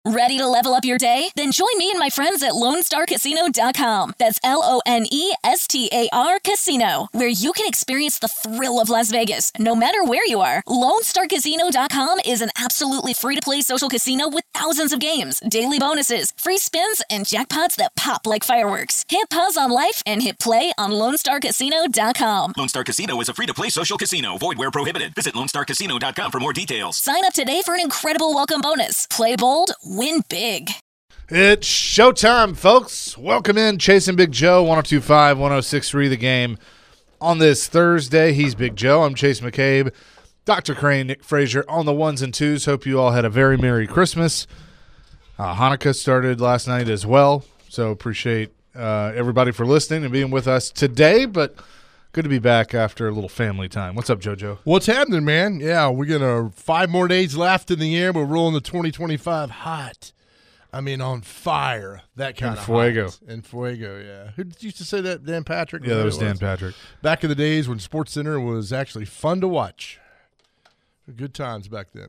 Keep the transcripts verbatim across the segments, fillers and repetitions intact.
Ready to level up your day? Then join me and my friends at Lone Star Casino dot com. That's L O N E S T A R Casino, where you can experience the thrill of Las Vegas, no matter where you are. Lone Star Casino dot com is an absolutely free-to-play social casino with thousands of games, daily bonuses, free spins, and jackpots that pop like fireworks. Hit pause on life and hit play on Lone Star Casino dot com. Lone Star Casino is a free-to-play social casino. Void where prohibited. Visit Lone Star Casino dot com for more details. Sign up today for an incredible welcome bonus. Play bold, win big. It's showtime, folks. Welcome in, Chasing Big Joe, one oh two point five, one oh six point three The Game. On this Thursday, he's Big Joe. I'm Chase McCabe. Doctor Crane, Nick Frazier on the ones and twos. Hope you all had a very Merry Christmas. Uh, Hanukkah started last night as well, so appreciate uh, everybody for listening and being with us today, but good to be back after a little family time. What's up, JoJo? What's happening, man? Yeah, we're going to five more days left in the year. We're rolling the twenty twenty-five hot. I mean, on fire. That kind And of fuego. hot. And fuego, yeah. Who used to say that? Dan Patrick? Yeah, that was Dan Patrick. Back in the days when SportsCenter was actually fun to watch. Good times back then.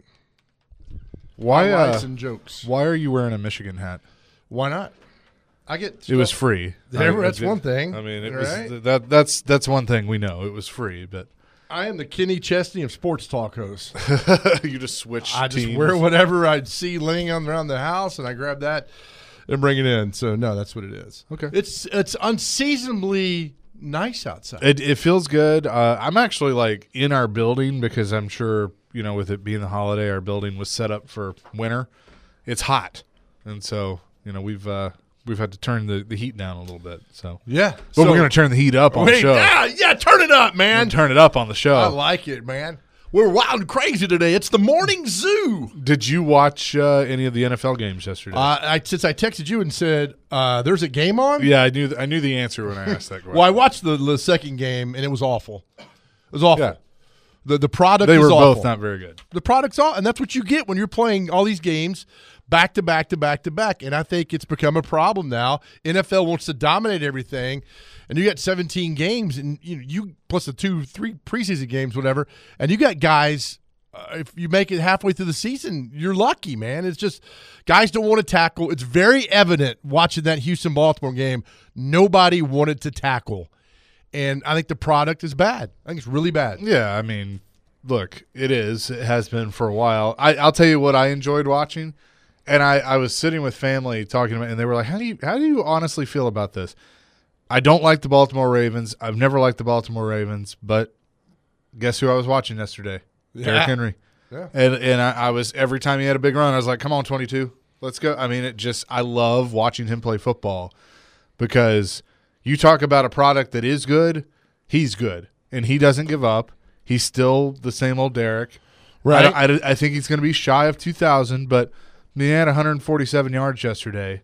Why, Highlights uh, and jokes. why are you wearing a Michigan hat? Why not? I get. It was free. There, I- that's I- one thing. I mean, it All was right? that. That's that's one thing we know. It was free, but I am the Kenny Chesney of sports talk hosts. you just switch. I just teams. wear whatever I see laying on around the house, and I grab that and bring it in. So no, that's what it is. Okay. It's it's unseasonably nice outside. It it feels good. Uh, I'm actually like in our building because I'm sure you know with it being the holiday, our building was set up for winter. It's hot, and so you know we've uh, we've had to turn the, the heat down a little bit. So yeah, but so, we're gonna turn the heat up on wait, the show. Yeah, yeah, turn it up, We're man. gonna turn it up on the show. I like it, man. We're wild and crazy today. It's the morning zoo. Did you watch uh, any of the N F L games yesterday? Uh, I since I texted you and said uh, there's a game on. yeah, I knew th- I knew the answer when I asked that question. Well, I watched the, the second game and it was awful. It was awful. Yeah. The the product They is were awful. both not very good. The product's all, and that's what you get when you're playing all these games back to back to back to back. And I think it's become a problem now. N F L wants to dominate everything, and you got seventeen games, and you know, you plus the two, three preseason games, whatever, and you got guys. Uh, if you make it halfway through the season, you're lucky, man. It's just guys don't want to tackle. It's very evident watching that Houston Baltimore game. Nobody wanted to tackle. And I think the product is bad. I think it's really bad. Yeah, I mean, look, it is. It has been for a while. I, I'll tell you what I enjoyed watching, and I, I was sitting with family talking about, and they were like, "How do you how do you honestly feel about this?" I don't like the Baltimore Ravens. I've never liked the Baltimore Ravens, but guess who I was watching yesterday? Yeah. Derrick Henry. Yeah. And and I, I was every time he had a big run, I was like, "Come on, twenty-two, let's go." I mean, it just I love watching him play football because. You talk about a product that is good, he's good, and he doesn't give up. He's still the same old Derrick. Right. I, I, I think he's going to be shy of two thousand, but he had one hundred forty-seven yards yesterday.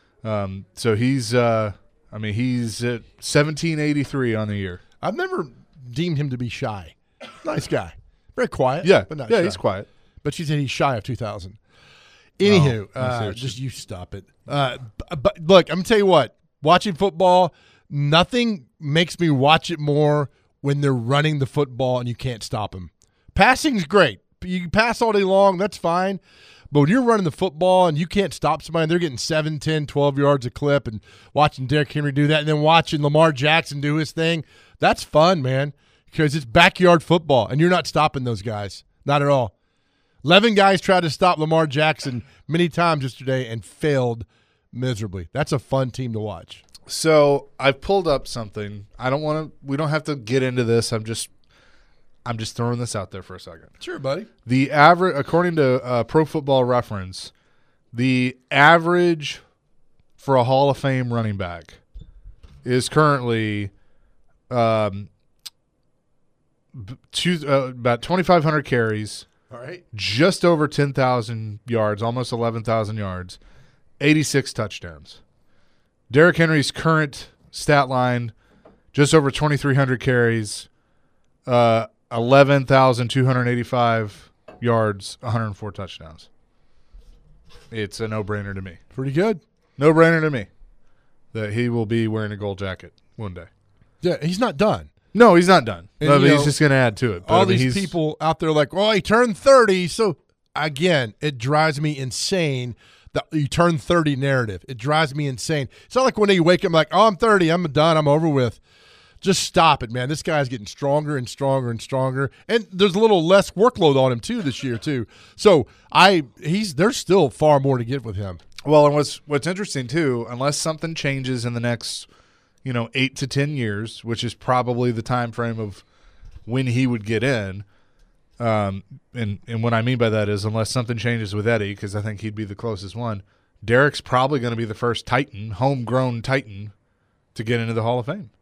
Um, so he's, uh, I mean, he's at seventeen eighty-three on the year. I've never deemed him to be shy. Nice guy. Very quiet. Yeah, but not yeah, shy. he's quiet. But she said he's shy of two thousand. Anywho, Oh, I see uh, what just you stop it. Uh, b- but look, I'm going to tell you what. Watching football, nothing makes me watch it more when they're running the football and you can't stop them. Passing's great. You can pass all day long. That's fine. But when you're running the football and you can't stop somebody, and they're getting seven, ten, twelve yards a clip, and watching Derrick Henry do that, and then watching Lamar Jackson do his thing, that's fun, man, because it's backyard football, and you're not stopping those guys. Not at all. eleven guys tried to stop Lamar Jackson many times yesterday and failed miserably. That's a fun team to watch. So I've pulled up something. I don't want to. We don't have to get into this. I'm just, I'm just throwing this out there for a second. Sure, buddy. The average, according to uh, Pro Football Reference, the average for a Hall of Fame running back is currently um, b- two, uh, about twenty-five hundred carries, All right. just over ten thousand yards, almost eleven thousand yards, eighty-six touchdowns. Derrick Henry's current stat line, just over twenty-three hundred carries, uh, eleven thousand two hundred eighty-five yards, one hundred four touchdowns. It's a no-brainer to me. Pretty good. No-brainer to me that he will be wearing a gold jacket one day. Yeah, he's not done. No, he's not done. And, No, you but he's know, just going to add to it. But, All I mean, these he's- people out there like, well, he turned thirty. So, again, it drives me insane the you turn thirty narrative. It drives me insane. It's not like when you wake up like, oh, I'm thirty, I'm done, I'm over with. Just stop it, man. This guy's getting stronger and stronger and stronger, and there's a little less workload on him too this year too. So I, he's there's still far more to get with him. Well, and what's what's interesting too, unless something changes in the next, you know, eight to ten years, which is probably the time frame of when he would get in. Um, and and what I mean by that is unless something changes with Eddie, because I think he'd be the closest one. Derek's probably going to be the first Titan, homegrown Titan, to get into the Hall of Fame.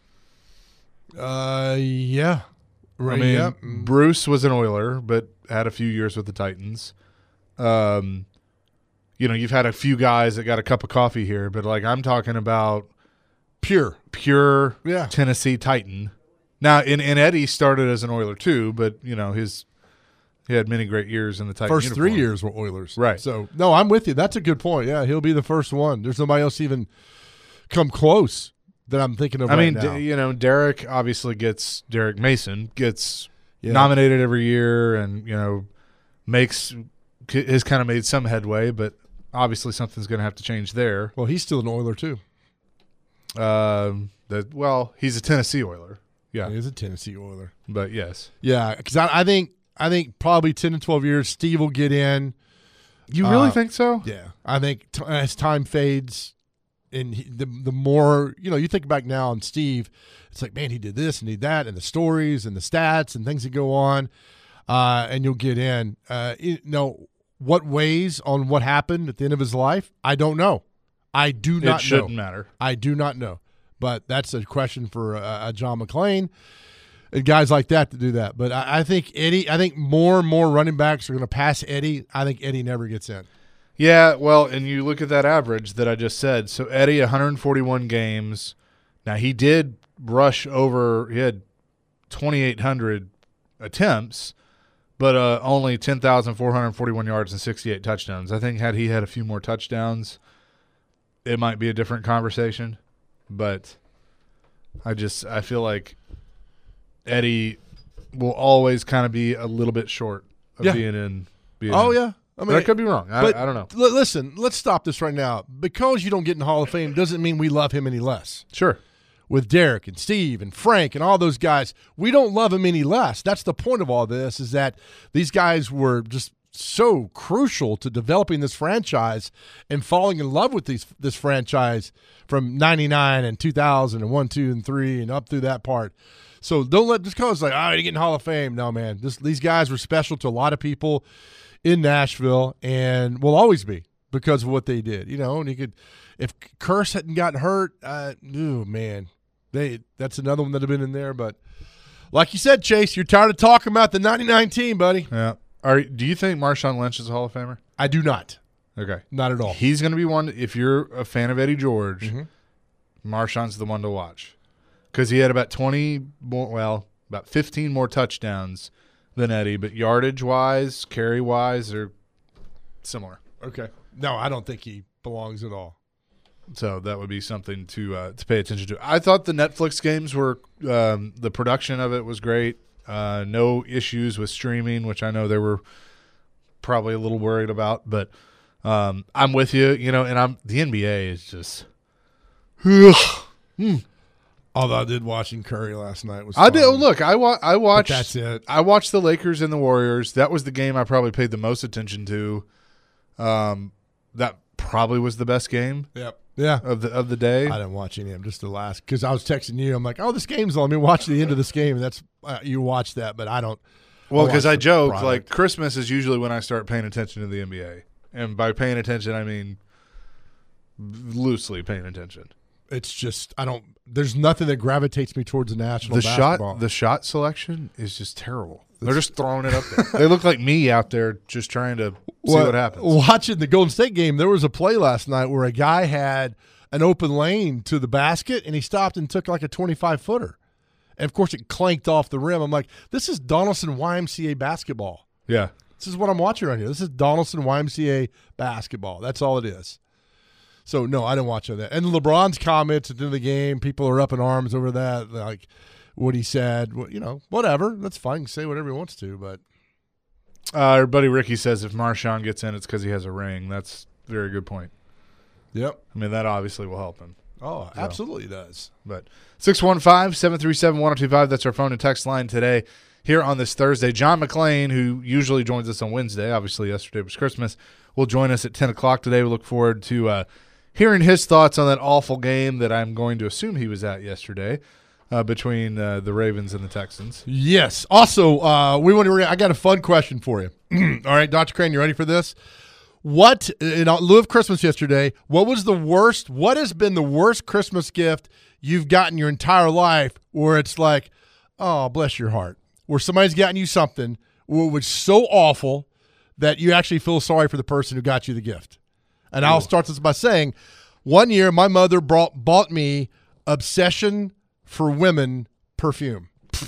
Uh, yeah. Right, I mean, yeah. Bruce was an Oiler, but had a few years with the Titans. Um, you know, you've had a few guys that got a cup of coffee here, but like I'm talking about Pure. pure Yeah. Tennessee Titan. Now, and, and Eddie started as an Oiler too, but you know his he had many great years in the Titan First uniform. three years were Oilers. Right. So, no, I'm with you. That's a good point. Yeah, he'll be the first one. There's nobody else even come close that I'm thinking of I right mean, now. D- you know, Derek obviously gets Derek Mason gets Yeah. nominated every year, and you know makes has kind of made some headway, but obviously something's going to have to change there. Well, he's still an Oiler too. Um, that well, he's a Tennessee Oiler, yeah, He is a Tennessee Oiler. but yes, Yeah, because I, I think I think probably ten to twelve years, Steve will get in. you really Uh, think so? Yeah, I think t- as time fades, and he, the the more you know, you think back now on Steve, it's like, man, he did this and he did that, and the stories and the stats and things that go on, uh, and you'll get in. Uh, you know what weighs on what happened at the end of his life? I don't know. I do not know. It shouldn't matter. I do not know. But that's a question for uh, uh, John McClain and guys like that to do that. But I, I think Eddie, I think more and more running backs are going to pass Eddie. I think Eddie never gets in. Yeah, well, and you look at that average that I just said. So Eddie, one hundred forty-one games. Now he did rush over. He had twenty-eight hundred attempts, but uh, only ten thousand four hundred forty-one yards and sixty-eight touchdowns. I think had he had a few more touchdowns, it might be a different conversation. But I just I feel like Eddie will always kind of be a little bit short of Yeah. being in. Being Oh, in. yeah. I But I could be wrong. I, but I don't know. l- listen, let's stop this right now. Because you don't get in the Hall of Fame doesn't mean we love him any less. Sure. With Derek and Steve and Frank and all those guys, we don't love him any less. That's the point of all this, is that these guys were just so crucial to developing this franchise and falling in love with these this franchise from ninety-nine and two thousand and one, two, and three and up through that part. So don't let just cause like, oh, you're getting Hall of Fame. No, man. This, these guys were special to a lot of people in Nashville and will always be because of what they did. You know, and you could, if Curse hadn't gotten hurt, uh, oh, man, they that's another one that have been in there. But like you said, Chase, you're tired of talking about the ninety-nine team, buddy. Yeah. Are do you think Marshawn Lynch is a Hall of Famer? I do not. Okay. Not at all. He's going to be one. If you're a fan of Eddie George, Mhm. Marshawn's the one to watch because he had about twenty more, well, about fifteen more touchdowns than Eddie, but yardage wise, carry wise, they're similar. Okay. No, I don't think he belongs at all. So that would be something to uh, to pay attention to. I thought the Netflix games were um, the production of it was great. Uh, no issues with streaming, which I know they were probably a little worried about, but um, I'm with you. You know, and I'm the N B A is just. Although I did watching Curry last night. Was I did. fun. Oh, look, I wa- I watched. that's it. I watched the Lakers and the Warriors. That was the game I probably paid the most attention to. Um, that probably was the best game Yep. Yeah. of the of the day. I didn't watch any of them, just the last, because I was texting you. I'm like, oh, this game's on. Let me watch the end of this game. And that's uh, you watch that, but I don't. Well, I'll because watch I the joke, product. like Christmas is usually when I start paying attention to the N B A, and by paying attention, I mean loosely paying attention. It's just I don't. There's nothing that gravitates me towards the national The basketball. shot, the shot selection is just terrible. They're just throwing it up there. They look like me out there just trying to see Well, what happens. Watching the Golden State game, there was a play last night where a guy had an open lane to the basket, and he stopped and took like a twenty-five footer. And, of course, it clanked off the rim. I'm like, this is Donaldson Y M C A basketball. Yeah. This is what I'm watching right here. This is Donaldson Y M C A basketball. That's all it is. So, no, I didn't watch that. And LeBron's comments at the end of the game, people are up in arms over that, like what he said. You know, whatever. That's fine. He can say whatever he wants to, but Uh, our buddy Ricky says if Marshawn gets in, it's because he has a ring. That's very good point. Yep. I mean, that obviously will help him. Oh, So. absolutely does. But six one five, seven three seven, one oh two five, that's our phone and text line today here on this Thursday. John McClain, who usually joins us on Wednesday, obviously yesterday was Christmas, will join us at ten o'clock today. We look forward to uh, hearing his thoughts on that awful game that I'm going to assume he was at yesterday uh, between uh, the Ravens and the Texans. Yes. Also, uh, we want to. Re- I got a fun question for you. All right, Doctor Crane, you ready for this? What, in lieu of Christmas yesterday, what was the worst, what has been the worst Christmas gift you've gotten your entire life where it's like, oh, bless your heart, where somebody's gotten you something where it was so awful that you actually feel sorry for the person who got you the gift? And Ooh. I'll start this by saying, one year my mother brought, bought me Obsession for Women perfume.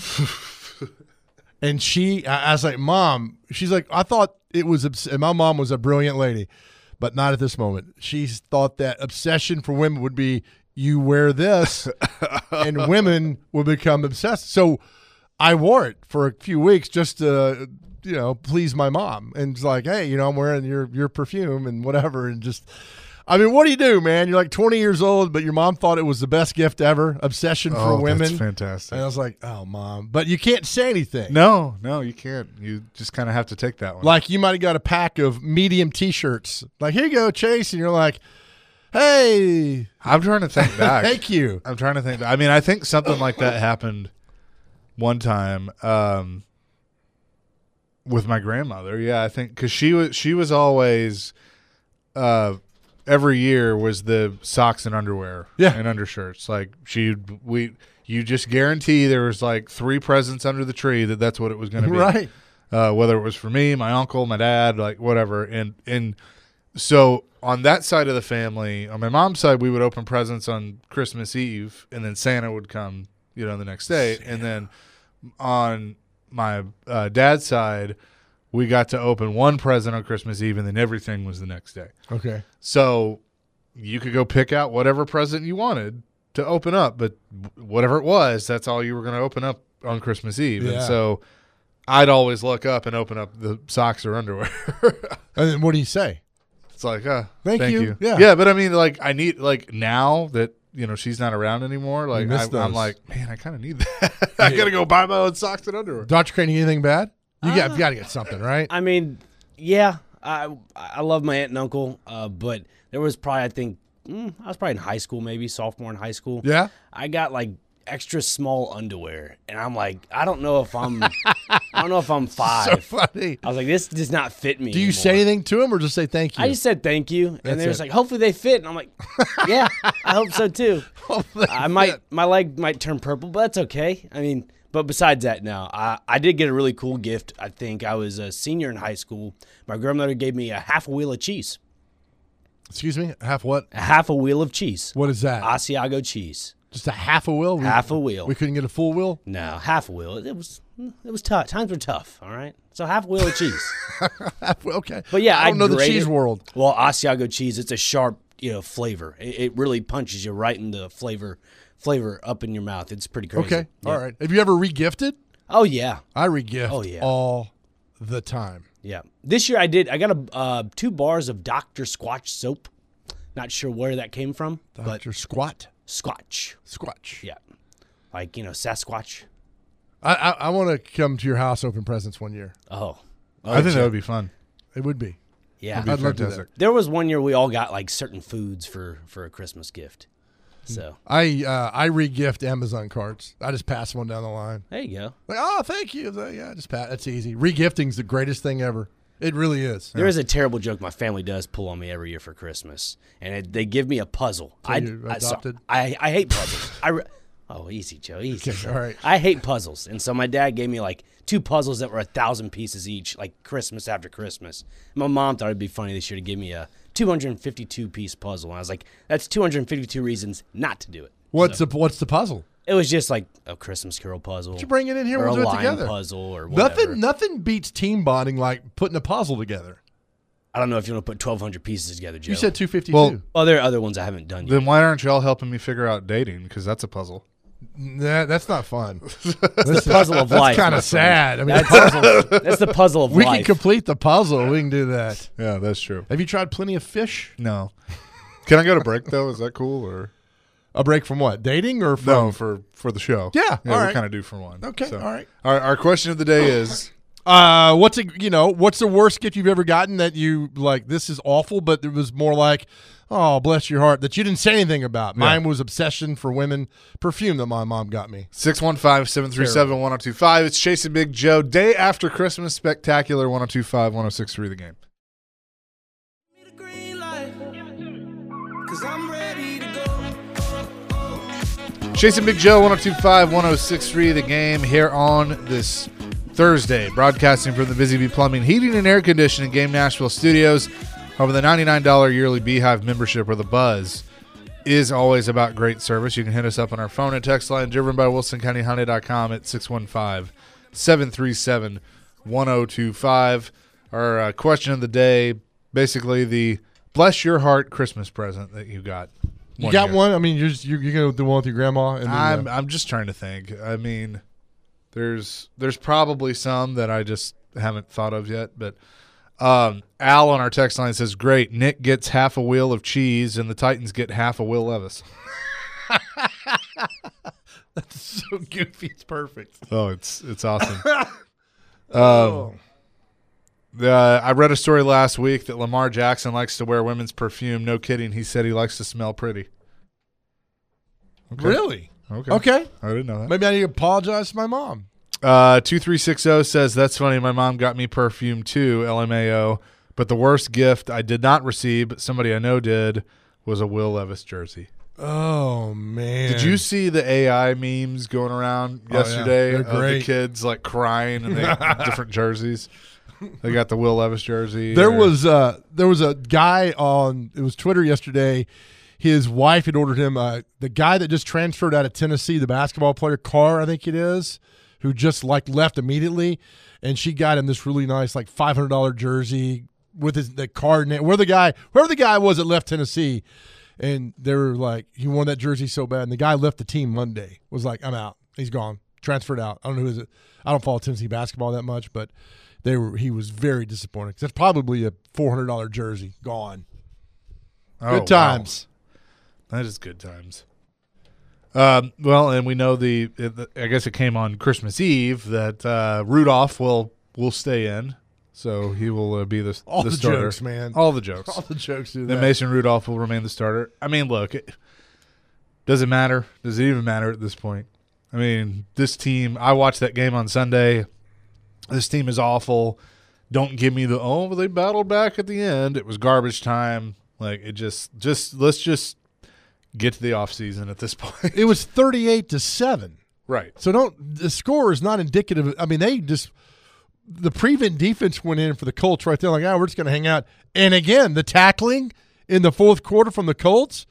And she, I was like, Mom, she's like, I thought it was, and my mom was a brilliant lady, but not at this moment. She thought that Obsession for Women would be you wear this and women will become obsessed. So I wore it for a few weeks just to, you know, please my mom. And it's like, hey, you know, I'm wearing your, your perfume and whatever. And just, I mean, what do you do, man? You're like twenty years old, but your mom thought it was the best gift ever. Obsession for oh, Women. That's fantastic. And I was like, oh, Mom. But you can't say anything. No, no, you can't. You just kind of have to take that one. Like you might have got a pack of medium T-shirts. Like, here you go, Chase. And you're like, hey. I'm trying to think back. Thank you. I'm trying to think. I mean, I think something like that happened one time um, with my grandmother. Yeah, I think because she was she was always uh, every year was the socks and underwear yeah. and undershirts. Like she we you just guarantee there was like three presents under the tree that that's what it was going to be. Right. Uh, whether it was for me, my uncle, my dad, like whatever. And and so on that side of the family, on my mom's side, we would open presents on Christmas Eve, and then Santa would come, you know, the next day. Santa. And then on my uh, dad's side, we got to open one present on Christmas Eve, and then everything was the next day. Okay. So you could go pick out whatever present you wanted to open up, but whatever it was, that's all you were going to open up on Christmas Eve. Yeah. And so I'd always look up and open up the socks or underwear. And then what do you say? It's like, uh, thank, thank you. you. Yeah. Yeah, but I mean, like, I need, like, now that, you know, she's not around anymore, like, I, I'm like, man, I kind of need that. I got to go buy my own socks and underwear. Doctor Crane, anything bad? You uh, got, you got to get something, right? I mean, yeah, I I love my aunt and uncle, uh, but there was probably, I think, mm, I was probably in high school, maybe sophomore in high school. Yeah. I got like extra small underwear, and I'm like, I don't know if I'm, I don't know if I'm five. So funny. I was like, this does not fit me. Do you anymore. say anything to them or just say thank you? I just said thank you, That's and they was it. like, hopefully they fit, and I'm like, yeah, I hope so too. Hopefully I they might, fit. my leg might turn purple, but that's okay. I mean, but besides that, no, I, I did get a really cool gift. I think I was a senior in high school. My grandmother gave me a half a wheel of cheese. Excuse me? Half what? A half a wheel of cheese. What is that? Asiago cheese. Just a half a wheel? We- Half a wheel. We couldn't get a full wheel? No, half a wheel. It was it was tough. Times were tough, all right? So half a wheel of cheese. Half wheel, okay. But yeah, I don't I'd know the grade cheese it. world. Well, Asiago cheese, it's a sharp, you know, flavor. It, it really punches you right in the flavor flavor up in your mouth. It's pretty crazy. Okay, Yeah. all right. Have you ever re-gifted? Oh, yeah. I re-gift Oh, yeah. all the time. Yeah. This year I did. I got a uh, two bars of Doctor Squatch soap. Not sure where that came from, Doctor Squat? but Squatch. Squatch. Yeah. Like, you know, Sasquatch. I I, I want to come to your house, open presents one year. Oh. I think that would be fun. It would be. Yeah. It'd be I'd love to do fantastic. There was one year we all got like certain foods for, for a Christmas gift. So I uh, I re-gift Amazon cards. I just pass one down the line. there you go. Like, oh, thank you. Like, yeah, just pass. That's easy. Re-gifting's the greatest thing ever. It really is. There is a terrible joke my family does pull on me every year for Christmas, and it, they give me a puzzle. So I, you're I, so- adopted? I I hate puzzles. I re- oh easy Joe, easy. Okay, Joe. all right. I hate puzzles, and so my dad gave me like two puzzles that were a thousand pieces each, like Christmas after Christmas. My mom thought it'd be funny this year to give me a two hundred fifty-two piece puzzle, and I was like, that's two hundred fifty-two reasons not to do it. What's So- the What's the puzzle? It was just like a Christmas Carol puzzle. You bring it in here. or We'll a do it line together. puzzle or whatever. Nothing. Nothing beats team bonding like putting a puzzle together. I don't know if you want to put twelve hundred pieces together, Joe. You said two fifty-two. Well, Oh, there are other ones I haven't done yet. Then why aren't y'all helping me figure out dating? Because that's a puzzle. Nah, that's not fun. That's the puzzle of life. That's kind my of friend. sad. I mean, That's, puzzle, that's the puzzle of we life. can complete the puzzle. We can do that. Yeah, that's true. Have you tried Plenty of Fish? No. Can I go to break though? Is that cool or A break from what? Dating or from? no for for the show? Yeah, yeah, all we right. kind of do for one. Okay, So, all right. Our, our question of the day is: Uh, what's a you know what's the worst gift you've ever gotten that you like? This is awful, but it was more like, oh, bless your heart, that you didn't say anything about. Mine was obsession for women, perfume that my mom got me. six one five, seven three seven, one oh two five. It's Chasing Big Joe. Day after Christmas spectacular. one oh two five, one oh six three the game. Chasing Big Joe, one oh two five, one oh six three the game here on this Thursday. Broadcasting from the Busy Bee Plumbing, Heating, and Air Conditioning Game Nashville studios. Over the ninety-nine dollars yearly Beehive membership or the Buzz is always about great service. You can hit us up on our phone and text line driven by Wilson County Hyundai dot com at six one five, seven three seven, one oh two five. Our uh, question of the day, basically the bless your heart Christmas present that you got. You got year. one? I mean, you're just, you're, you're going to do one with your grandma? And then, I'm uh, I'm just trying to think. I mean, there's there's probably some that I just haven't thought of yet, but um, Al on our text line says, "Great, Nick gets half a wheel of cheese, and the Titans get half a Will Levis." That's so goofy. It's perfect. Oh, it's it's awesome. um, uh, I read a story last week that Lamar Jackson likes to wear women's perfume. No kidding. He said he likes to smell pretty. Okay. Really? Okay. Okay. I didn't know that. Maybe I need to apologize to my mom. Uh, two three six zero says, that's funny. My mom got me perfume too, L M A O. But the worst gift I did not receive, but somebody I know did, was a Will Levis jersey. Oh, man. Did you see the A I memes going around Oh, yeah. yesterday They're of the great. kids like crying and they had different jerseys? They got the Will Levis jersey. There or- was uh, there was a guy on it was Twitter yesterday. His wife had ordered him uh, the guy that just transferred out of Tennessee, the basketball player Carr, I think it is, who just like left immediately, and she got him this really nice like five hundred dollar jersey with his the Carr name. Where the guy, whoever the guy was that left Tennessee, and they were like he won that jersey so bad, and the guy left the team Monday. Was like, I'm out. He's gone. Transferred out. I don't know who is it. I don't follow Tennessee basketball that much, but. They were. He was very disappointed because that's probably a four hundred dollar jersey gone. Oh, Good times. Wow. That is good times. Um, well, and we know the, it, I guess it came on Christmas Eve that uh, Rudolph will will stay in, so he will uh, be the, All the the starter. jokes, man. All the jokes. All the jokes do Then that. Mason Rudolph will remain the starter. I mean, look, it, does it matter? Does it even matter at this point? I mean, this team, I watched that game on Sunday. This team is awful. Don't give me the, oh, well, they battled back at the end. It was garbage time. Like, it just, just let's just get to the offseason at this point. It was thirty eight to seven. Right. So don't. The score is not indicative. Of, I mean, they just the prevent defense went in for the Colts right there. Like, ah, oh, we're just going to hang out. And again, the tackling in the fourth quarter from the Colts,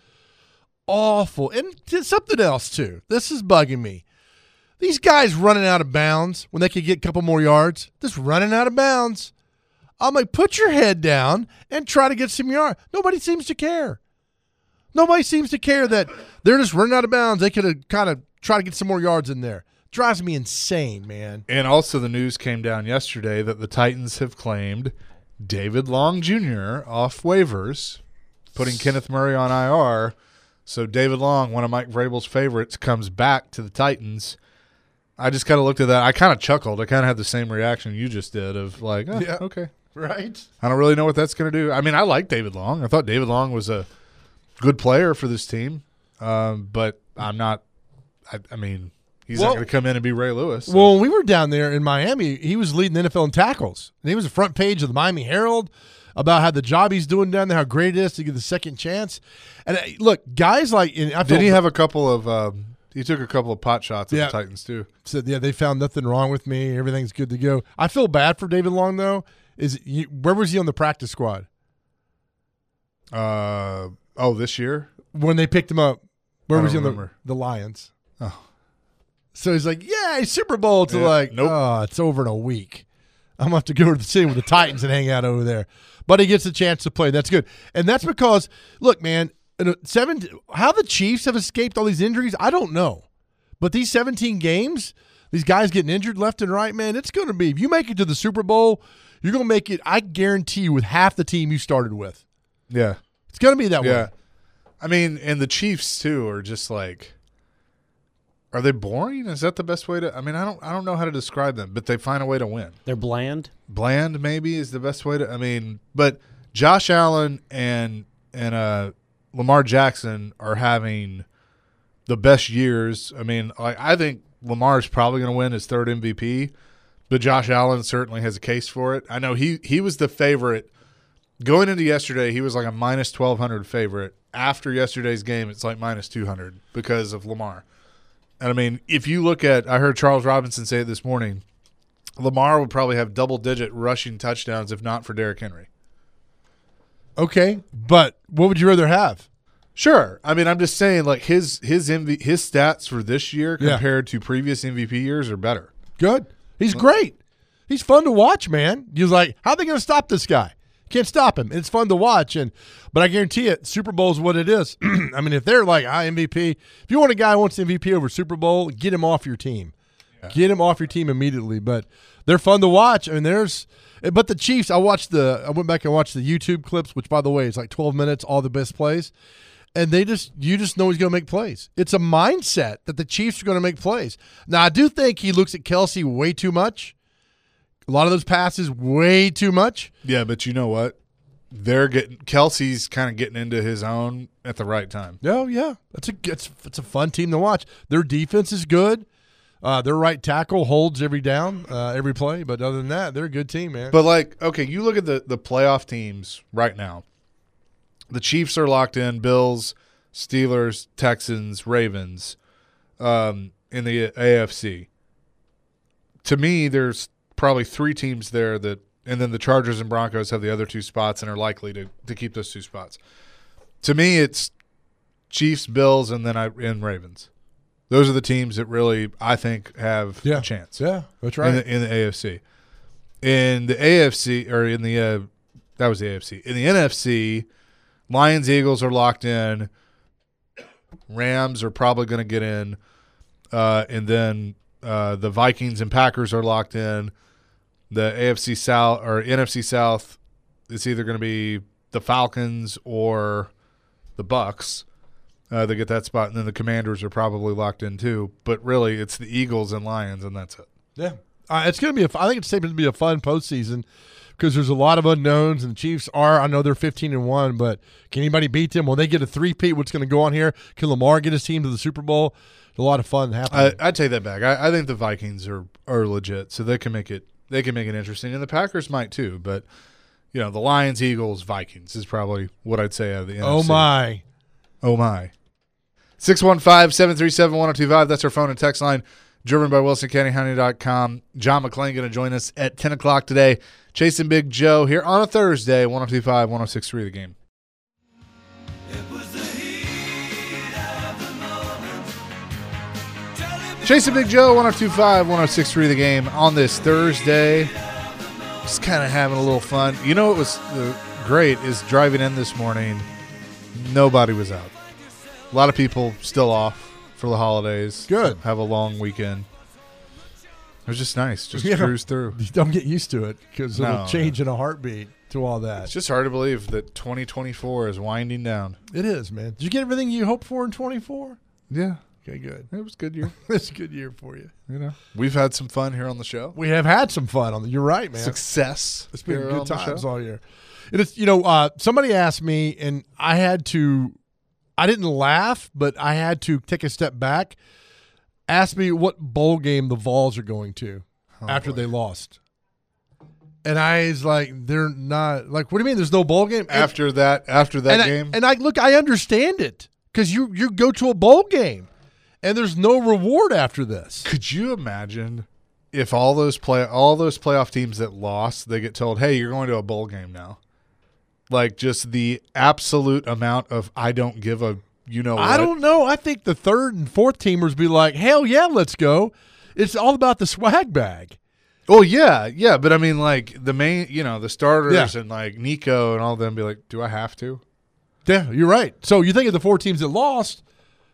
awful. And something else too. This is bugging me. These guys running out of bounds when they could get a couple more yards, just running out of bounds. I'm like, put your head down and try to get some yards. Nobody seems to care. Nobody seems to care that they're just running out of bounds. They could have kind of tried to get some more yards in there. Drives me insane, man. And also the news came down yesterday that the Titans have claimed David Long Junior off waivers, putting Kenneth Murray on I R. So David Long, one of Mike Vrabel's favorites, comes back to the Titans. I just kind of looked at that. I kind of chuckled. I kind of had the same reaction you just did of like, oh, Yeah. okay. Right? I don't really know what that's going to do. I mean, I like David Long. I thought David Long was a good player for this team, um, but I'm not I, – I mean, he's Well- not going to come in and be Ray Lewis. so. Well, when we were down there in Miami, he was leading the N F L in tackles. And he was the front page of the Miami Herald about how the job he's doing down there, how great it is to get the second chance. And uh, look, guys like – Did he have a couple of um, – he took a couple of pot shots at Yeah. the Titans too. said, yeah, they found nothing wrong with me. Everything's good to go. I feel bad for David Long, though. Is you, where was he on the practice squad Uh, oh, this year? when they picked him up? Where I was he don't on the, remember. the Lions? Oh. So he's like, yeah, Super Bowl to Yeah, like, nope. oh, it's over in a week. I'm going to have to go to the city with the Titans and hang out over there. But he gets a chance to play. That's good. And that's because, look, man, in a seven, how the Chiefs have escaped all these injuries, I don't know. But these seventeen games, these guys getting injured left and right, man, it's going to be – if you make it to the Super Bowl, you're going to make it, I guarantee you, with half the team you started with. Yeah. It's going to be that Yeah. way. I mean, and the Chiefs, too, are just like – are they boring? Is that the best way to – I mean, I don't I don't know how to describe them, but they find a way to win. They're bland. Bland maybe is the best way to – I mean, but Josh Allen and and uh, Lamar Jackson are having the best years. I mean, like I think Lamar's probably going to win his third M V P, but Josh Allen certainly has a case for it. I know he, he was the favorite. Going into yesterday, he was like a minus twelve hundred favorite. After yesterday's game, it's like minus two hundred because of Lamar. And, I mean, if you look at – I heard Charles Robinson say it this morning, Lamar would probably have double-digit rushing touchdowns if not for Derrick Henry. Okay, but what would you rather have? Sure. I mean, I'm just saying, like, his his M V, his stats for this year Yeah. compared to previous M V P years are better. Good. He's great. He's fun to watch, man. You're like, how are they going to stop this guy? Can't stop him. It's fun to watch, and but I guarantee it, Super Bowl is what it is. I mean, if they're like I M V P, if you want a guy who wants M V P over Super Bowl, get him off your team. Yeah. Get him off your team immediately. But they're fun to watch. I mean, there's, but the Chiefs. I watched the. I went back and watched the YouTube clips, which by the way is like twelve minutes, all the best plays, and they just you just know he's going to make plays. It's a mindset that the Chiefs are going to make plays. Now I do think he looks at Kelsey way too much. A lot of those passes way too much. Yeah, but you know what? They're getting Kelsey's kind of getting into his own at the right time. Oh yeah, that's a it's, it's a fun team to watch. Their defense is good. Uh, their right tackle holds every down, uh, every play. But other than that, they're a good team, man. But like, okay, you look at the the playoff teams right now. The Chiefs are locked in. Bills, Steelers, Texans, Ravens, um, in the A F C. To me, there's probably three teams there that, and then the Chargers and Broncos have the other two spots and are likely to, to keep those two spots. To me, it's Chiefs, Bills, and then I and Ravens. Those are the teams that really I think have yeah. a chance. Yeah, that's right. In the, in the A F C, in the A F C or in the uh, that was the A F C. In the N F C, Lions, Eagles are locked in. Rams are probably going to get in, uh, and then uh, the Vikings and Packers are locked in. The A F C South or N F C South, it's either going to be the Falcons or the Bucks uh, that get that spot, and then the Commanders are probably locked in too. But really, it's the Eagles and Lions, and that's it. Yeah, uh, it's going to be. A, I think it's safe to be a fun postseason because there's a lot of unknowns, and the Chiefs are. I know they're fifteen and one, but can anybody beat them? Will they get a three-peat? What's going to go on here? Can Lamar get his team to the Super Bowl? There's a lot of fun happening. I, I take that back. I, I think the Vikings are are legit, so they can make it. They can make it interesting, and the Packers might too. But you know, the Lions, Eagles, Vikings is probably what I'd say out of the N F C. Oh my, oh my. six one five, seven three seven, one oh two five. That's our phone and text line. Driven by Wilson County Honey dot com. John McClain going to join us at ten o'clock today. Chasing Big Joe here on a Thursday. one oh two five, one oh six three The Game. Chasing Big Joe, one oh two five, one oh six three The Game on this Thursday. Just kind of having a little fun. You know what was uh, great is driving in this morning, nobody was out. A lot of people still off for the holidays. Good. Have a long weekend. It was just nice. Just Yeah. cruise through. You don't get used to it because No, it'll change in a heartbeat to all that. It's just hard to believe that twenty twenty-four is winding down. It is, man. Did you get everything you hoped for in twenty-four? Yeah. Okay, good. It was a good year. It's a good year for you. You know, we've had some fun here on the show. We have had some fun on the. You're right, man. Success. It's been here good on the times show. all year. It is, you know, uh, somebody asked me, and I had to. I didn't laugh, but I had to take a step back. Ask me what bowl game the Vols are going to Oh, after boy. they lost, and I was like, they're not. Like, what do you mean? There's no bowl game After that, after that and game, I, and I look, I understand it because you you go to a bowl game, and there's no reward after this. could you imagine if all those play all those playoff teams that lost, they get told, "Hey, you're going to a bowl game now." Like just the absolute amount of I don't give a you know. I what. don't know. I think the third and fourth teamers be like, hell yeah, let's go. It's all about the swag bag. Oh yeah, yeah, but I mean, like the main, you know, the starters Yeah. and like Nico and all them be like, "Do I have to?" Yeah, you're right. So you think of the four teams that lost,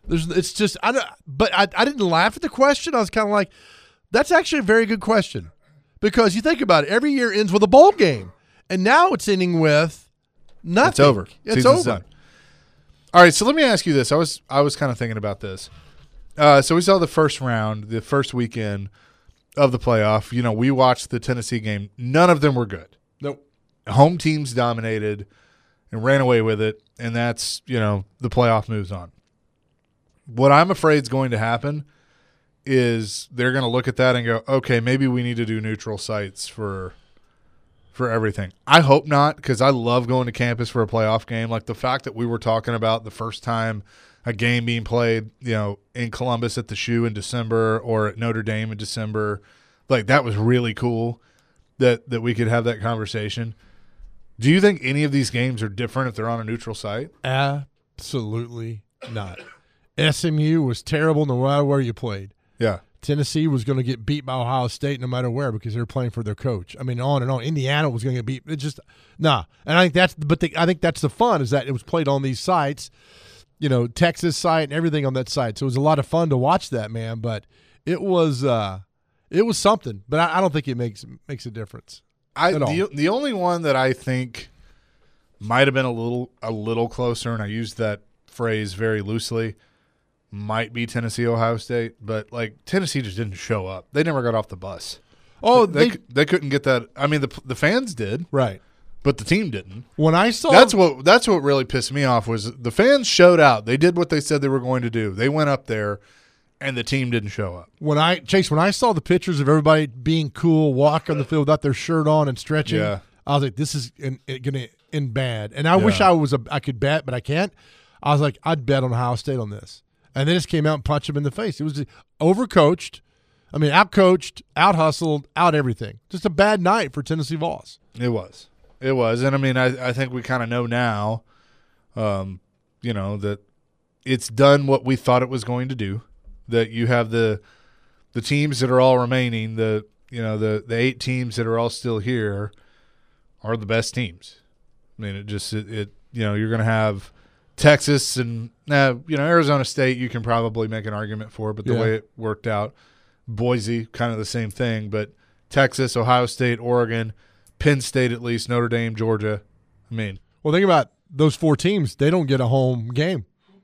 There's, it's just, I don't, but I, I didn't laugh at the question. I was kind of like, that's actually a very good question, because you think about it, every year ends with a bowl game, and now it's ending with nothing. It's over. It's Season's over. done. All right, so let me ask you this. I was I was kind of thinking about this. Uh, so we saw the first round, the first weekend of the playoff. You know, we watched the Tennessee game. None of them were good. Nope. Home teams dominated and ran away with it, and that's, you know, the playoff moves on. What I'm afraid is going to happen is they're going to look at that and go, okay, maybe we need to do neutral sites for for everything. I hope not, because I love going to campus for a playoff game. Like the fact that we were talking about the first time a game being played, you know, in Columbus at the Shoe in December or at Notre Dame in December, like that was really cool that that we could have that conversation. Do you think any of these games are different if they're on a neutral site? Absolutely not. S M U was terrible no matter where you played. Yeah. Tennessee was going to get beat by Ohio State no matter where, because they were playing for their coach. I mean, on and on. Indiana was going to get beat. It just nah. And I think that's but the, I think that's the fun, is that it was played on these sites, you know, Texas site and everything on that site. So it was a lot of fun to watch that, man. But it was uh, it was something. But I, I don't think it makes makes a difference. I at all. the, the only one that I think might have been a little a little closer, and I used that phrase very loosely, might be Tennessee, Ohio State, but like Tennessee just didn't show up. They never got off the bus. Oh, they they, they, they couldn't get that. I mean, the the fans did, right. but the team didn't. When I saw That's what that's what really pissed me off, was the fans showed out. They did what they said they were going to do. They went up there, and the team didn't show up. when I Chase, when I saw the pictures of everybody being cool, walking on the field without their shirt on and stretching, Yeah. I was like, this is in, in, gonna end bad. And I wish Yeah. I was a I could bet, but I can't. I was like, I'd bet on Ohio State on this. And they just came out and punched him in the face. It was overcoached. I mean, out-coached, out-hustled, out everything. Just a bad night for Tennessee Vols. It was. It was. And, I mean, I, I think we kind of know now, um, you know, that it's done what we thought it was going to do, that you have the the teams that are all remaining, the, you know, the, the eight teams that are all still here are the best teams. I mean, it just, it, it you know, you're going to have Texas and, uh, you know, Arizona State you can probably make an argument for, but the Yeah. way it worked out, Boise, kind of the same thing, but Texas, Ohio State, Oregon, Penn State at least, Notre Dame, Georgia. I mean, Well, think about those four teams. They don't get a home game.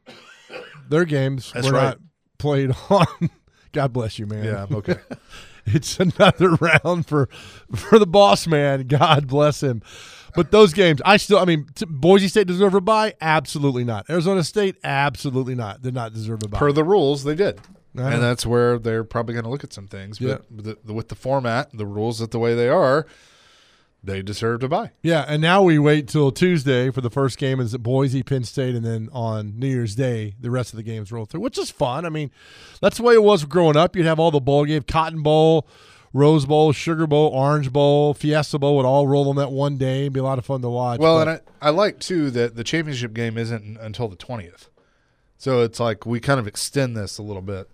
Their games That's were right. not played on. God bless you, man. yeah, I'm okay. It's another round for for the boss man. God bless him. But those games, I still, I mean, t- Boise State deserve a bye? Absolutely not. Arizona State? Absolutely not. Did not deserve a bye. Per the rules, they did. I know. And that's where they're probably going to look at some things. But Yeah. the, the, with the format, the rules that the way they are, they deserve to buy. Yeah, and now we wait till Tuesday for the first game. Is at Boise, Penn State, and then on New Year's Day, the rest of the games roll through, which is fun. I mean, that's the way it was growing up. You'd have all the bowl games, Cotton Bowl, Rose Bowl, Sugar Bowl, Orange Bowl, Fiesta Bowl would all roll on that one day. It'd be a lot of fun to watch. Well, but- and I, I like, too, that the championship game isn't n- until the twentieth. So it's like we kind of extend this a little bit.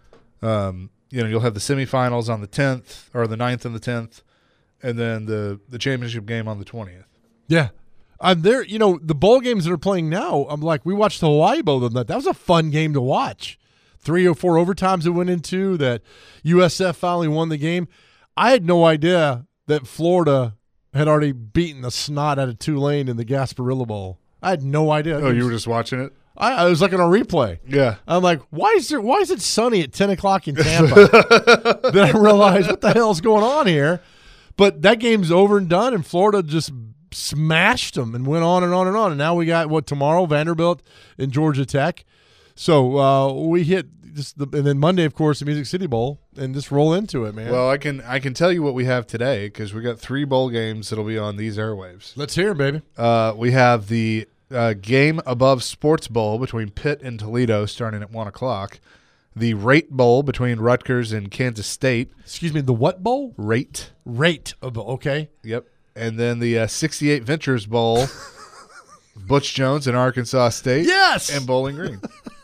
Um, you know, you'll have the semifinals on the tenth, or the ninth and the tenth, and then the, the championship game on the twentieth. Yeah. I'm there, you know, the bowl games that are playing now, I'm like, we watched the Hawaii Bowl the other night. That was a fun game to watch. Three or four overtimes it went into, that U S F finally won the game. I had no idea that Florida had already beaten the snot out of Tulane in the Gasparilla Bowl. I had no idea. Oh, you were just watching it? I, I was looking on a replay. Yeah. I'm like, why is there? Why is it sunny at ten o'clock in Tampa? Then I realized what the hell's going on here. But that game's over and done, and Florida just smashed them and went on and on and on. And now we got what tomorrow, Vanderbilt and Georgia Tech. So uh, we hit just the, and then Monday, of course, the Music City Bowl, and just roll into it, man. Well, I can I can tell you what we have today, because we got three bowl games that'll be on these airwaves. Let's hear it, baby. Uh, we have the uh, Game Above Sports Bowl between Pitt and Toledo starting at one o'clock. The Rate Bowl between Rutgers and Kansas State. Excuse me, the what bowl? Rate. Rate of bowl. Okay. Yep. And then the uh, sixty-eight Ventures Bowl, Butch Jones and Arkansas State. Yes. And Bowling Green.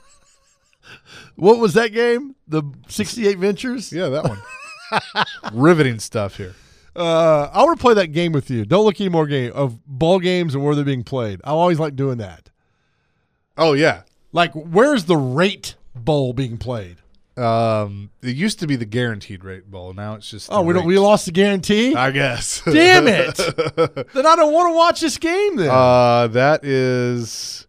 What was that game? The sixty-eight Ventures? Yeah, that one. Riveting stuff here. Uh, I want to play that game with you. Don't look any more game of ball games and where they're being played. I always like doing that. Oh, yeah. Like, where's the rate bowl being played? Um, it used to be the Guaranteed Rate Bowl. Now it's just. Oh, the we don't. rate. We lost the guarantee. I guess. Damn it! Then I don't want to watch this game. Then. Uh, that is.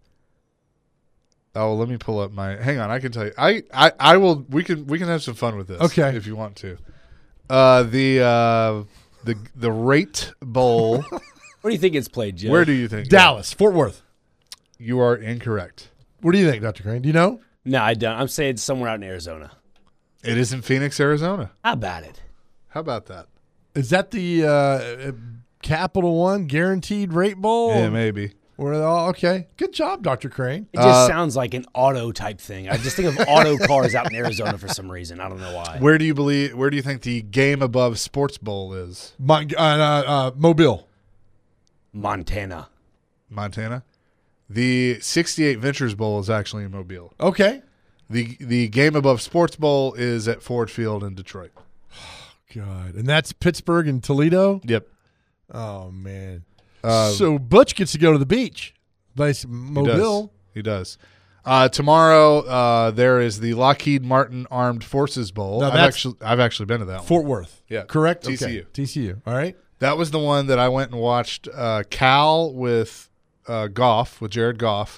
Oh, let me pull up my. Hang on, I can tell you. I, I, I will. We can we can have some fun with this. Okay. If you want to. Uh, the uh, the the Rate Bowl. Where do you think it's played, Joe? Where do you think? Dallas, Fort Worth. You are incorrect. What do you think, Doctor Crane? Do you know? No, I don't. I'm saying somewhere out in Arizona. It is in Phoenix, Arizona. How about it? How about that? Is that the uh, Capital One Guaranteed Rate Bowl? Yeah, maybe. Where they all okay? Good job, Doctor Crane. It just Uh, sounds like an auto type thing. I just think of auto cars out in Arizona for some reason. I don't know why. Where do you believe? Where do you think the Game Above Sports Bowl is? Mon- uh, uh, uh, Mobile. Montana. Montana. The sixty-eight Ventures Bowl is actually in Mobile. Okay. The the Game Above Sports Bowl is at Ford Field in Detroit. God, and that's Pittsburgh and Toledo. Yep. Oh man. Uh, so Butch gets to go to the beach. Base He Mobile. does. He does. Uh, tomorrow uh, there is the Lockheed Martin Armed Forces Bowl. Now I've that's- actually I've actually been to that one. Fort Worth. Yeah. Correct. T C U. Okay. T C U. All right. That was the one that I went and watched uh, Cal with uh, Goff, with Jared Goff,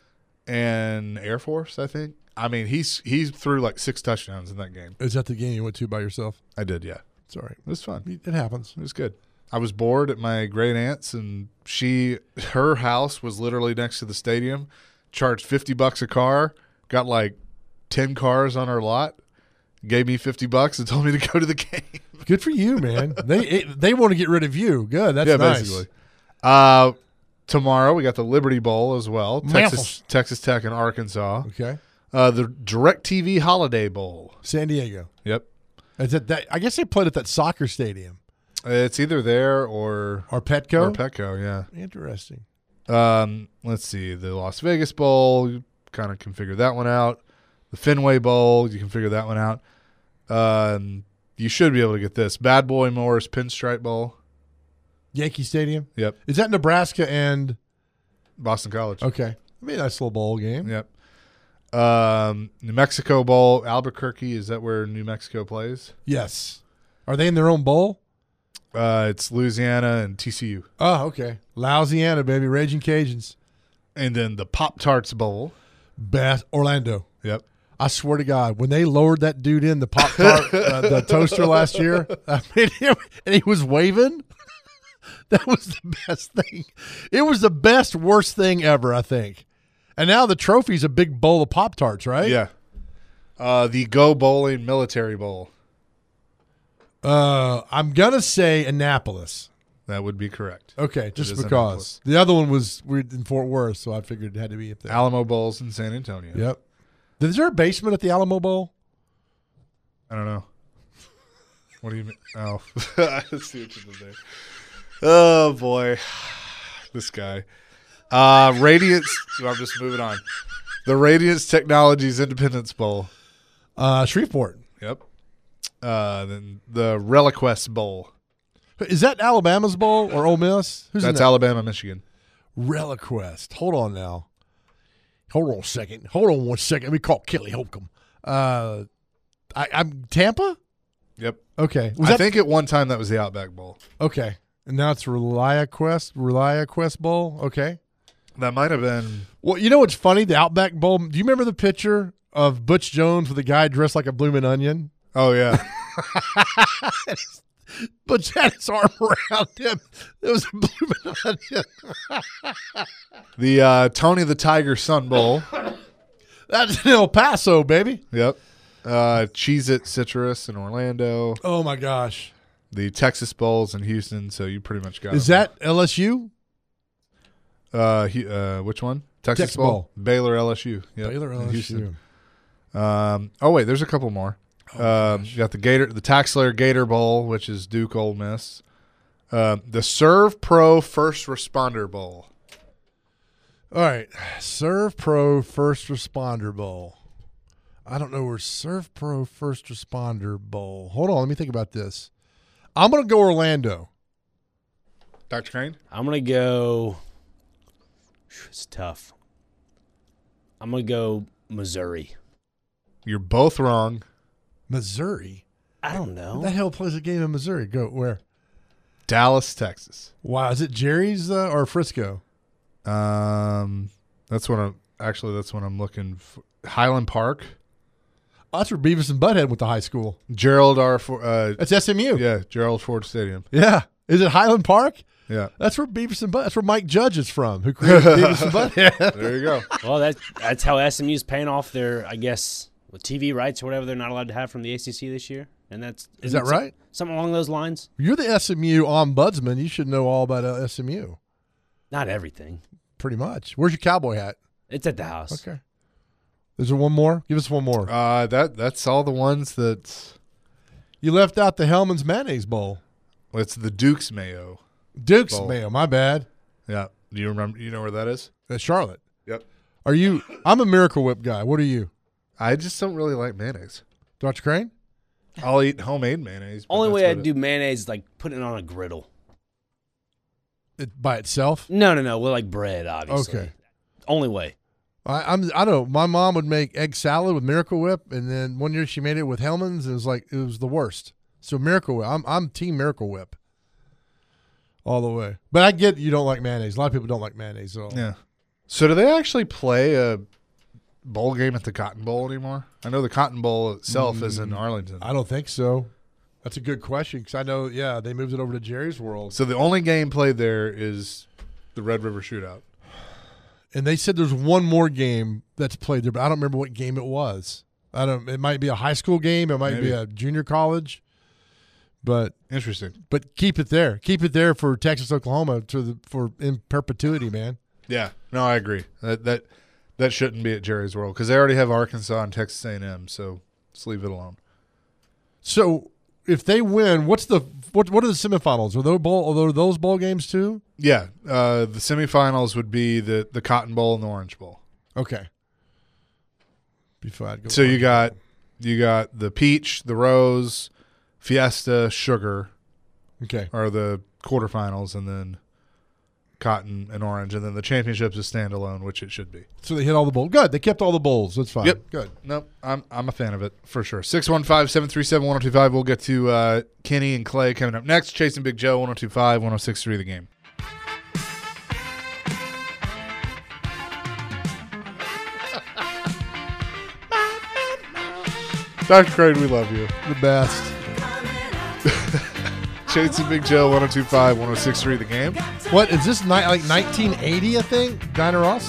and Air Force, I think. I mean, he's he threw like six touchdowns in that game. Is that the game you went to by yourself? I did, yeah. Sorry. It was fun. It happens. It was good. I was bored at my great aunt's, and she, her house was literally next to the stadium. Charged fifty bucks a car. Got like ten cars on her lot. Gave me fifty bucks and told me to go to the game. Good for you, man. they it, they want to get rid of you. Good. That's yeah, nice. basically. Uh, tomorrow we got the Liberty Bowl as well. Texas, Memphis. Texas Tech and Arkansas. Okay. Uh, the DirecTV Holiday Bowl. San Diego. Yep. Is it that? I guess they played at that soccer stadium It's either there or or Petco. or Petco. Yeah. Interesting. Um, let's see. The Las Vegas Bowl, you kind of can figure that one out. The Fenway Bowl, you can figure that one out. Um, you should be able to get this. Bad Boy Morris Pinstripe Bowl. Yankee Stadium. Yep. Is that Nebraska and? Boston College. Okay. I mean, nice little bowl game. Yep. Um, New Mexico Bowl, Albuquerque. Is that where New Mexico plays? Yes. Are they in their own bowl? Uh, it's Louisiana and T C U. Oh, okay. Louisiana, baby. Raging Cajuns. And then the Pop Tarts Bowl. Bass Orlando. Yep. I swear to God, when they lowered that dude in the Pop Tart, uh, the toaster last year, I made him, and he was waving. That was the best thing. It was the best, worst thing ever, I think. And now the trophy's a big bowl of Pop Tarts, right? Yeah. Uh, the Go Bowling Military Bowl. Uh, I'm gonna say Annapolis. That would be correct. Okay, just is because Annapolis. the other one was we in Fort Worth, so I figured it had to be up there. Alamo Bowls in San Antonio. Yep. Is there a basement at the Alamo Bowl? I don't know. What do you mean? Oh, I see what you did there. Oh boy, this guy. Uh, Radiance. I'm just moving on. The Radiance Technologies Independence Bowl. Uh, Shreveport. Yep. Uh, then the Reliquest Bowl. Is that Alabama's bowl or Ole Miss? Who's in That's that? Alabama, Michigan. Reliquest. Hold on now. Hold on a second. Hold on one second. Let me call Kelly Holcomb. Uh, I, I'm Tampa. Yep. Okay. Was I that, think at one time that was the Outback Bowl. Okay. And now it's ReliaQuest. ReliaQuest Bowl. Okay. That might have been. Well, you know what's funny? The Outback Bowl. Do you remember the picture of Butch Jones with a guy dressed like a bloomin' onion? Oh yeah. Butch had his arm around him. It was a bloomin' onion. The uh, Tony the Tiger Sun Bowl. That's in El Paso, baby. Yep. Uh, Cheez-It Citrus in Orlando. Oh my gosh. The Texas Bowls in Houston. So you pretty much got. Is it. that L S U? Uh, he, uh, which one? Texas, Texas Bowl. Bowl. Baylor L S U. Yep. Baylor in L S U. Houston. Um. Oh wait, there's a couple more. Oh, um, you got the Gator, the Taxslayer Gator Bowl, which is Duke Ole Miss. Uh, the Serve Pro First Responder Bowl. All right. Serve Pro First Responder Bowl. I don't know where Serve Pro First Responder Bowl. Hold on. Let me think about this. I'm going to go Orlando. Doctor Crane. I'm going to go. It's tough. I'm gonna go Missouri. You're both wrong. Missouri. I don't know. Who the hell plays a game in Missouri? Go where? Dallas, Texas. Wow, is it Jerry's uh, or Frisco? Um, that's what I'm actually. That's what I'm looking for. Highland Park. Oh, that's where Beavis and Butthead went to high school. Gerald R. For, uh, That's S M U. yeah, Gerald Ford Stadium. Yeah. Is it Highland Park? Yeah, That's where Beavis and Butt. That's where Mike Judge is from, who created Beavis and Butthead. there you go. Well, that that's how S M U's paying off their, I guess, with T V rights or whatever they're not allowed to have from the A C C this year, and that's Is that isn't right? Some, something along those lines. You're the S M U ombudsman. You should know all about uh, S M U. Not everything. Pretty much. Where's your cowboy hat? It's at the house. Okay. Is there one more? Give us one more. Uh, that that's all the ones that. You left out the Hellman's Mayonnaise Bowl. Well, it's the Duke's Mayo. Duke's Bowl. Mayo. My bad. Yeah, do you remember? You know where that is? That's Charlotte. Yep. Are you? I'm a Miracle Whip guy. What are you, I just don't really like mayonnaise. Doctor Crane? I'll eat homemade mayonnaise. but Only that's way I about it. do mayonnaise is like putting it on a griddle. It, by itself? No, no, no. With like bread, obviously. Okay. Only way. I, I'm. I don't know. My mom would make egg salad with Miracle Whip, and then one year she made it with Hellman's, and it was like it was the worst. So Miracle Whip. I'm. I'm Team Miracle Whip. All the way. But I get you don't like mayonnaise. A lot of people don't like mayonnaise at all. Yeah. So do they actually play a bowl game at the Cotton Bowl anymore? I know the Cotton Bowl itself is in Arlington. I don't think so. That's a good question because I know, yeah, they moved it over to Jerry's World. So the only game played there is the Red River Shootout. And they said there's one more game that's played there, but I don't remember what game it was. I don't. It might be a high school game. It might Maybe. be a junior college. But Interesting. but keep it there. Keep it there for Texas, Oklahoma to the for in perpetuity, man. Yeah. No, I agree. That that that shouldn't be at Jerry's World because they already have Arkansas and Texas A and M. So let's leave it alone. So if they win, what's the what? What are the semifinals? Are those bowl? Are those bowl games too? Yeah. Uh, the semifinals would be the the Cotton Bowl and the Orange Bowl. Okay. Before I'd go So you on. got you got the Peach, the Rose, Fiesta, Sugar okay. are the quarterfinals, and then Cotton and Orange, and then the championships is standalone, which it should be. So they hit all the bowls. Good. They kept all the bowls. That's fine. Yep. Good. Nope. I'm I'm a fan of it for sure. six one five, seven three seven, one oh two five. We'll get to uh, Kenny and Clay coming up next. Chasing Big Joe, one oh two five, one oh six three The Game. Doctor Craig, we love you. The best. Chasing Big Joe, one oh two five, one oh six three The Game. What is this? Ni- like nineteen eighty, I think. Dinah Ross,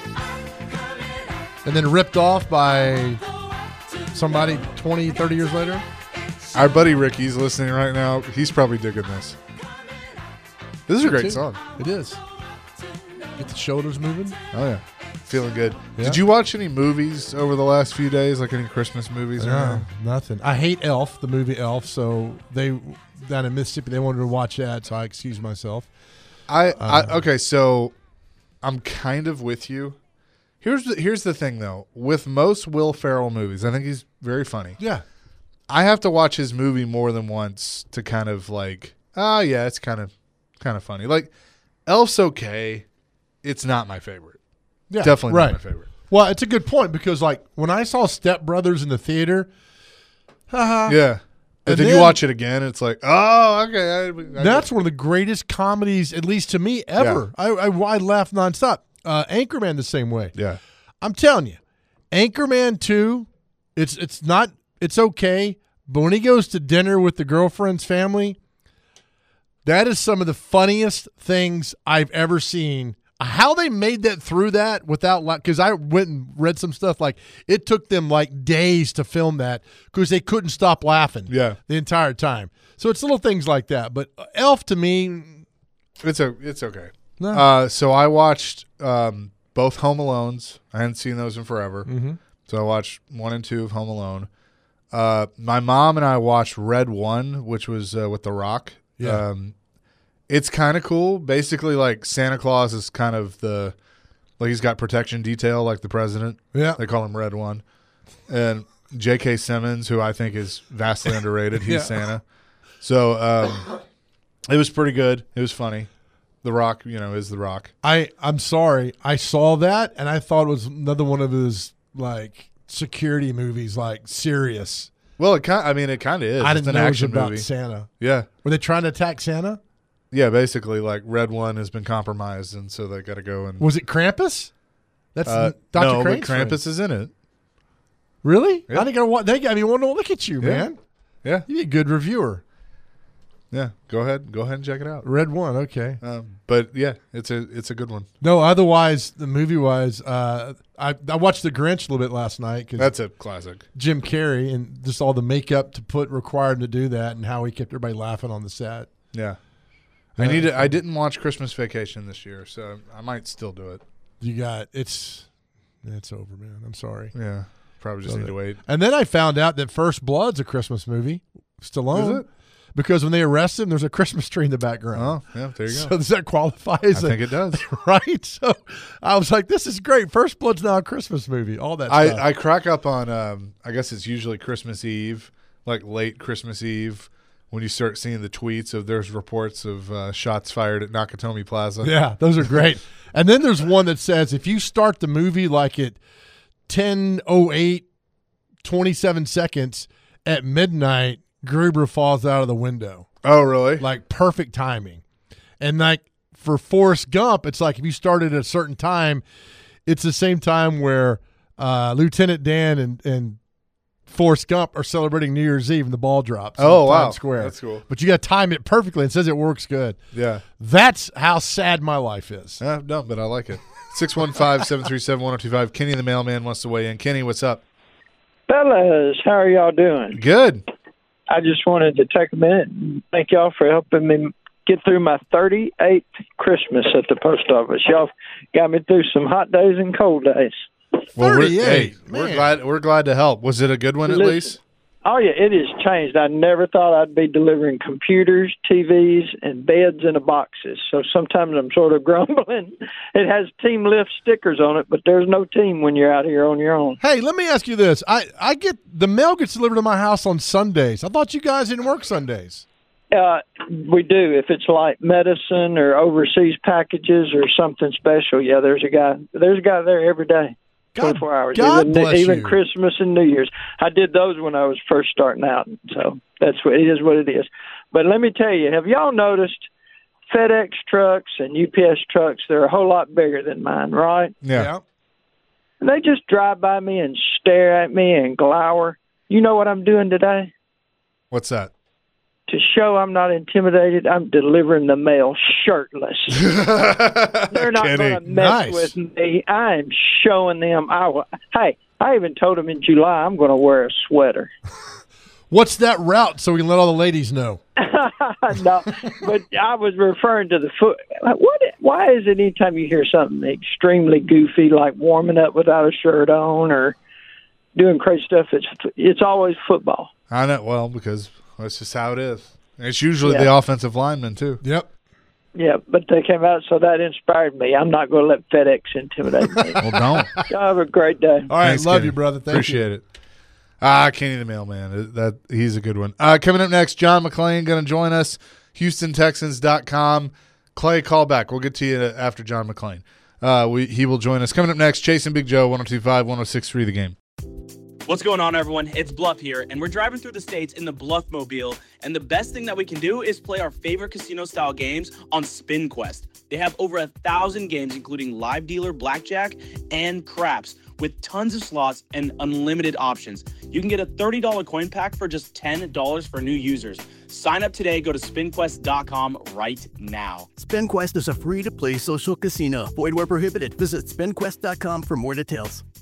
and then ripped off by somebody twenty, thirty years later. Our buddy Ricky's listening right now. He's probably digging this. This is a great Too. song. It is. Get the shoulders moving. Oh, yeah. Feeling good. Yeah. Did you watch any movies over the last few days, like any Christmas movies? or No, anything? nothing. I hate Elf, the movie Elf. So they down in Mississippi, they wanted to watch that, so I excused myself. I, Uh, I okay, so I'm kind of with you. Here's the, here's the thing though. With most Will Ferrell movies, I think he's very funny. Yeah. I have to watch his movie more than once to kind of like, oh yeah, it's kind of kind of funny. Like Elf's okay. It's not my favorite. Yeah. Definitely right. not my favorite. Well, it's a good point because, like, when I saw Step Brothers in the theater, haha, Yeah. But And then, then- you watch it again, it's like, oh, okay. I, I that's one of the greatest comedies, at least to me, ever. I, I, I laughed nonstop. Uh, Anchorman the same way. yeah. I'm telling you, Anchorman two, it's it's not it's okay, but when he goes to dinner with the girlfriend's family, that is some of the funniest things I've ever seen. How they made that through that without because I went and read some stuff like it took them like days to film that because they couldn't stop laughing Yeah. the entire time. So it's little things like that. But Elf to me, It's a, it's okay. no. Uh, so I watched um, both Home Alones. I hadn't seen those in forever. Mm-hmm. So I watched one and two of Home Alone. Uh, my mom and I watched Red One, which was uh, with The Rock. Yeah. Um, it's kind of cool. Basically, like Santa Claus is kind of the like he's got protection detail, like the president. Yeah. They call him Red One. And J K. Simmons, who I think is vastly underrated, he's Yeah. Santa. So um, it was pretty good. It was funny. The Rock, you know, is The Rock. I I'm sorry. I saw that and I thought it was another one of his like security movies, like Serious. Well, it kind. I mean, it kind of is. I It's didn't an know it was action about movie. Santa. Yeah, Were they trying to attack Santa? yeah. Basically, like Red One has been compromised, and so they got to go and. Was it Krampus? That's Uh, Doctor no, but Crane's Krampus friend. is in it. Really? Yeah. I think I want. They got me want to look at you, Yeah. man. Yeah, You be a good reviewer. yeah. Go ahead, go ahead and check it out. Red One, okay. Um, but yeah, it's a it's a good one. No, otherwise, the movie wise, uh, I I watched The Grinch a little bit last night because That's a classic. Jim Carrey and just all the makeup to put required to do that and how he kept everybody laughing on the set. Yeah. I Uh, need to, I didn't watch Christmas Vacation this year, so I might still do it. You got it's it's over, man. I'm sorry. Yeah, probably just So need that- to wait. And then I found out that First Blood's a Christmas movie. Stallone. Is it? Because when they arrest him, there's a Christmas tree in the background. Oh, yeah, there you So go. does that qualify I as a, think it does. right? So I was like, this is great. First Blood's now a Christmas movie. All that stuff. I, I crack up on, um, I guess it's usually Christmas Eve, like late Christmas Eve, when you start seeing the tweets of there's reports of uh, shots fired at Nakatomi Plaza. Yeah, those are great. And then there's one that says if you start the movie like at ten oh eight, twenty-seven seconds at midnight, Gruber falls out of the window. Oh, really? Like perfect timing. And like for Forrest Gump, it's like if you started at a certain time, it's the same time where uh, Lieutenant Dan and, and Forrest Gump are celebrating New Year's Eve and the ball drops. Oh, in wow. Times Square. That's cool. But you got to time it perfectly. It says it works good. Yeah. That's how sad my life is. Uh, no, but I like it. six one five, seven three seven, one oh two five. Kenny the mailman wants to weigh in. Kenny, what's up? Fellas, how are y'all doing? Good. I just wanted to take a minute and thank y'all for helping me get through my thirty-eighth Christmas at the post office. Y'all got me through some hot days and cold days. Well, we're, thirty-eight, hey, we're man. glad we're glad to help. Was it a good one at Listen, least? Oh, yeah, it has changed. I never thought I'd be delivering computers, T Vs, and beds in a boxes. So sometimes I'm sort of grumbling. It has Team Lift stickers on it, but there's no team when you're out here on your own. Hey, let me ask you this. I, I get the mail gets delivered to my house on Sundays. I thought you guys didn't work Sundays. Uh, we do. If it's like medicine or overseas packages or something special, yeah, there's a guy. There's a guy there every day, God- twenty-four hours, God even, bless even you. Christmas and New Year's. I did those when I was first starting out, so that's what it is. What it is. But let me tell you, have y'all noticed FedEx trucks and U P S trucks? They're a whole lot bigger than mine, right? Yeah. And they just drive by me and stare at me and glower. You know what I'm doing today? What's that? To show I'm not intimidated, I'm delivering the mail shirtless. They're not Kenny. going to mess Nice. with me. I am showing them. I will, hey, I even told them in July I'm going to wear a sweater. What's that route so we can let all the ladies know? No, but I was referring to the foot. What? Why is it anytime you hear something extremely goofy, like warming up without a shirt on or doing crazy stuff, it's it's always football. I know. Well, because that's just how it is. It's usually Yeah. the offensive lineman too. Yep. Yeah, but they came out, so that inspired me. I'm not going to let FedEx intimidate me. Well, don't. Y'all have a great day. All right, Thanks, love Kenny. you, brother. Thank Appreciate it. Ah, Kenny the mailman. That he's a good one. Uh, coming up next, John McClain going to join us. Houston Texans dot com. Clay, call back. We'll get to you after John McClain. Uh, we he will join us. Coming up next, Chase and Big Joe, one oh two five, one oh six three The Game. What's going on, everyone? It's Bluff here, and we're driving through the states in the Bluff Mobile. And the best thing that we can do is play our favorite casino-style games on Spin Quest. They have over a thousand games, including live dealer, blackjack, and craps, with tons of slots and unlimited options. You can get a thirty dollars coin pack for just ten dollars for new users. Sign up today. Go to spin quest dot com right now. SpinQuest is a free-to-play social casino. Void where prohibited. Visit spin quest dot com for more details.